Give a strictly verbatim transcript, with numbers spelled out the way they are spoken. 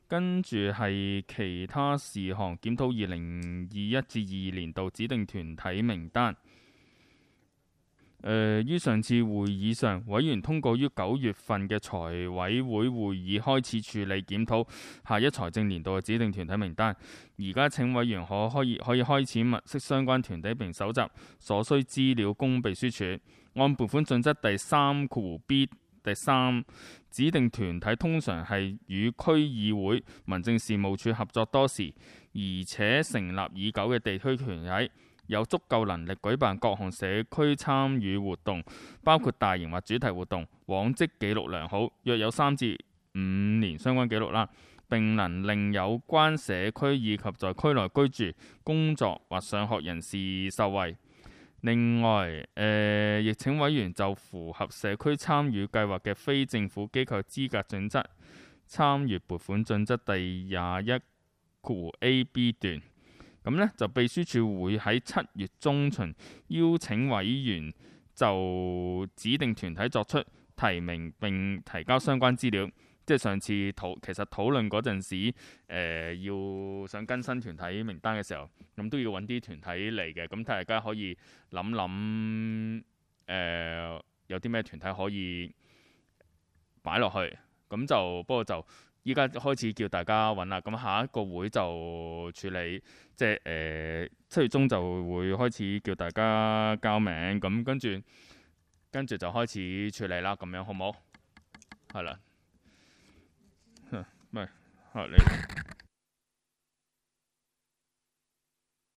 跟住係其他事項，檢討二零二一至二年度指定團體名單。呃、於上次會議上，委員通過於九月份嘅財委會會議開始處理檢討下一財政年度嘅指定團體名單。而家請委員可可以可以開始物色相關團體並搜集所需資料供秘書處。按撥款準則第三括 B 第三，指定團體通常係與區議會、民政事務處合作多時，而且成立已久嘅地區團體，有足夠能力舉辦各項社區參與活動，包括大型或主題活動，往績記錄良好，約有三至五年相關記錄啦，並能令有關社區以及在區內居住、工作或上學人士受惠。另外，誒、呃，亦請委員就符合社區參與計劃嘅非政府機構資格準則參與撥款準則第廿一括 A B 段。咁呢，就秘書處會喺七月中旬邀請委員就指定團體作出提名並提交相關資料。即係上次討其實討論嗰陣時，呃，要想更新團體名單嘅時候，咁都要揾啲團體嚟嘅。咁大家可以諗諗，誒有啲咩團體可以擺落去。咁就不過就依家開始叫大家揾啦。咁下一個會就處理，即係誒七月中就會開始叫大家交名。咁跟住跟住就開始處理啦。咁樣好唔好？係啦。唔係，嚇你。